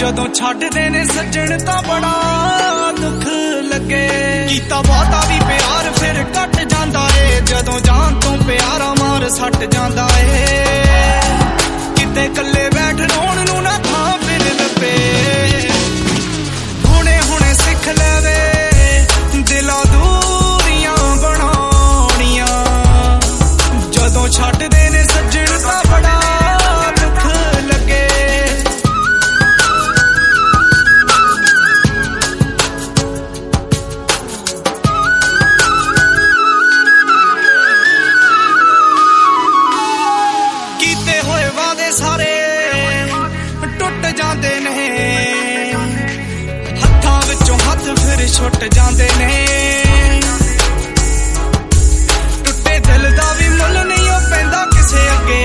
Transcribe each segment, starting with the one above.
ਜਦੋਂ ਛੱਡਦੇ ਨੇ ਸੱਜਣ ਤਾਂ ਬੜਾ ਦੁੱਖ ਲੱਗੇ। ਕੀਤਾ ਬਹੁਤਾ ਵੀ ਪਿਆਰ ਫਿਰ ਘਟ ਜਾਂਦਾ ਏ, ਜਦੋਂ ਜਾਨ ਤੋਂ ਪਿਆਰਾ ਮਾਰ ਸੱਟ ਜਾਂਦਾ ਏ। ਕਿਤੇ ਇਕੱਲੇ ਬੈਠ ਰੋਣ ਨੂੰ ਨਾ ਥਾਂ ਫਿਰ ਲੱਭੇ, ਹੁਣੇ ਹੁਣੇ ਸਿੱਖ ਲੈਵੇ ਦਿਲਾਂ ਦੂਰੀਆਂ ਬਣਾਉਣੀਆਂ। ਜਦੋਂ ਛੱਡਦੇ ਨੇ ਸੱਜਣ ਤਾਂ ਬੜਾ ਦੁੱਖ ਲੱਗੇ। ਕੀਤੇ ਹੋਏ ਵਾਅਦੇ ਸਾਰੇ ਟੁੱਟ ਜਾਂਦੇ ਨੇ, ਹੱਥਾਂ ਵਿੱਚੋਂ ਹੱਥ ਫਿਰ ਛੁੱਟ ਜਾਂਦੇ ਨੇ। ਟੁੱਟੇ ਦਿਲ ਦਾ ਵੀ ਮੁੱਲ ਨਹੀਂ ਉਹ ਪੈਂਦਾ ਕਿਸੇ ਅੱਗੇ,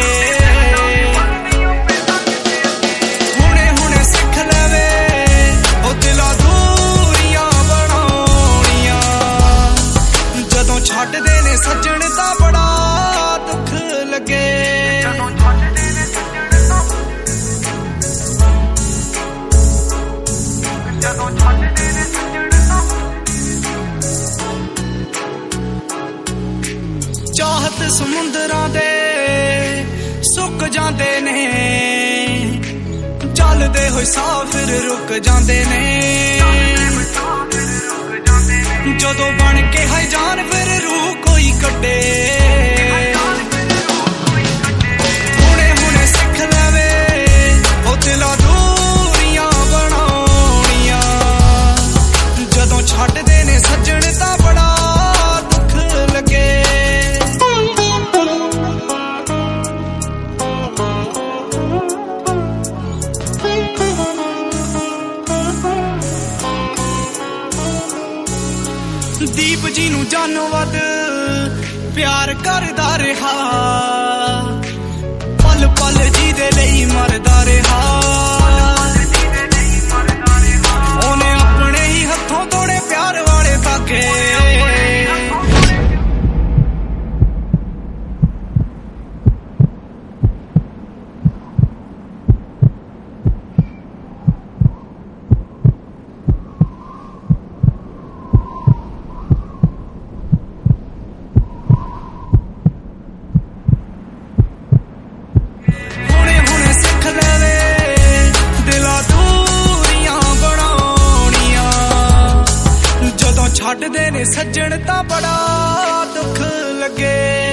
ਹੁਣੇ ਹੁਣੇ ਸਿੱਖ ਲੈਵੇ ਉਹ ਦਿਲਾਂ ਦੂਰੀਆਂ ਬਣਾਉਣੀਆਂ। ਜਦੋਂ ਛੱਡਦੇ ਨੇ ਸੱਜਣ ਤਾਂ ਬੜਾ ਦੁੱਖ ਲੱਗੇ। ਚਾਹਤ ਸਮੁੰਦਰਾਂ ਦੇ ਸੁੱਕ ਜਾਂਦੇ ਨੇ, ਚੱਲਦੇ ਹੋਏ ਸਾਹ ਫਿਰ ਰੁਕ ਜਾਂਦੇ ਨੇ। ਜਦੋਂ ਬਣ ਕੇ ਹੈ ਜਾਨ ਫਿਰ ਰੂਹ ਕੋਈ ਕੱਢੇ, ਹੁਣੇ ਹੁਣੇ ਸਿੱਖ ਲੈਵੇ ਉਹ ਦਿਲਾਂ ਦੂਰੀਆਂ ਬਣਾਉਣੀਆਂ। ਜਦੋਂ ਛੱਡਦੇ ਨੇ ਸੱਜਣ ਤਾਂ ਬੜਾ ਦੁੱਖ ਲੱਗੇ। ਦੀਪ ਜੀ ਨੂੰ ਜਾਨੋਂ ਵੱਧ ਪਿਆਰ ਕਰਦਾ ਰਿਹਾ, ਪਲ ਪਲ ਜੀ ਦੇ ਲਈ ਮਰਦਾ ਰਿਹਾ। ਉਹਨੇ ਆਪਣੇ ਹੀ ਹੱਥੋਂ ਤੋੜੇ ਪਿਆਰ ਵਾਲੇ ਧਾਗੇ, ਛੱਡਦੇ ਨੇ ਸੱਜਣ ਤਾਂ ਬੜਾ ਦੁੱਖ ਲੱਗੇ।